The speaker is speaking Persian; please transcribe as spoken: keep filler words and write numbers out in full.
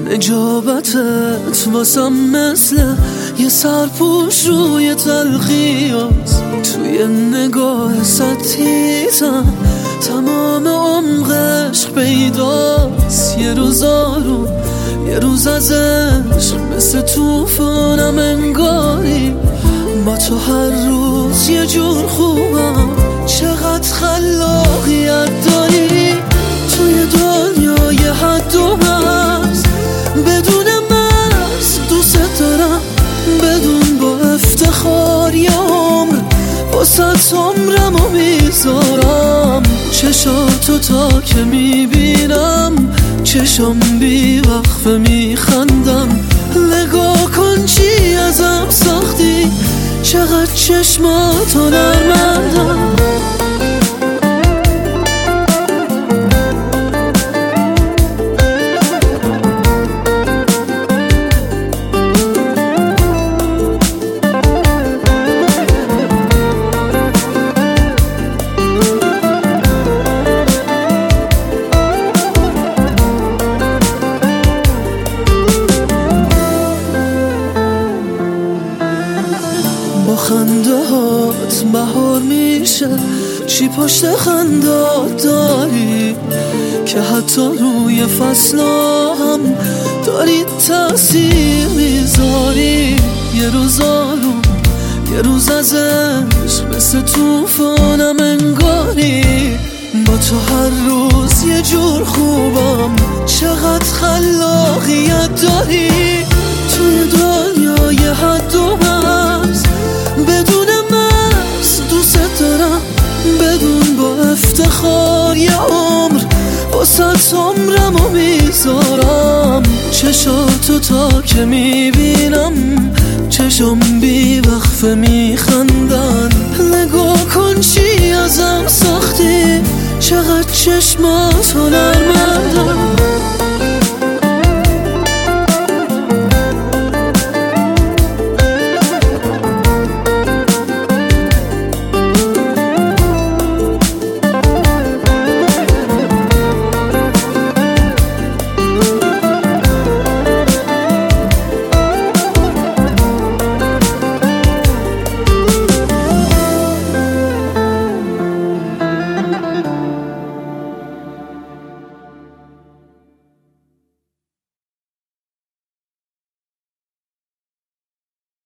نجابتت واسم مثل یه سرپوش روی تلخیاست، توی نگاه ستیتم تمام عمقش پیداست. یه روز آروم یه روز از عشق مثل توفانم انگاری، با تو هر روز یه جور خوبم. چقدر خلاقیت داری توی دنیای حد و مرز، بدون مرز دوست دارم، بدون با افتخار یه عمر واسه عمرم و میذارم. چشاتو تا که میبینم چشم بی وقفه میخندم. نگاه کن چی ازم ساختی، چقدر چشماتو نرمدم. با خنده هات بهار میشه، چی پشت خندات داری که حتی روی فصلا هم داری تأثیر میذاری. یه روز آروم یه روز از عشق مثل توفانم انگاری، با تو هر روز یه جور خوبم. چقدر خلاقیت داری توی دنیای حد و مرز، بدون مرز دوست دارم، بدون با افتخار یه عمر واسه عمرم و میذارم. چشاتو تا که میبینم چشم بی وقفه میخندن. نگاه کن چی ازم ساختی، چقدر چشماتو نرم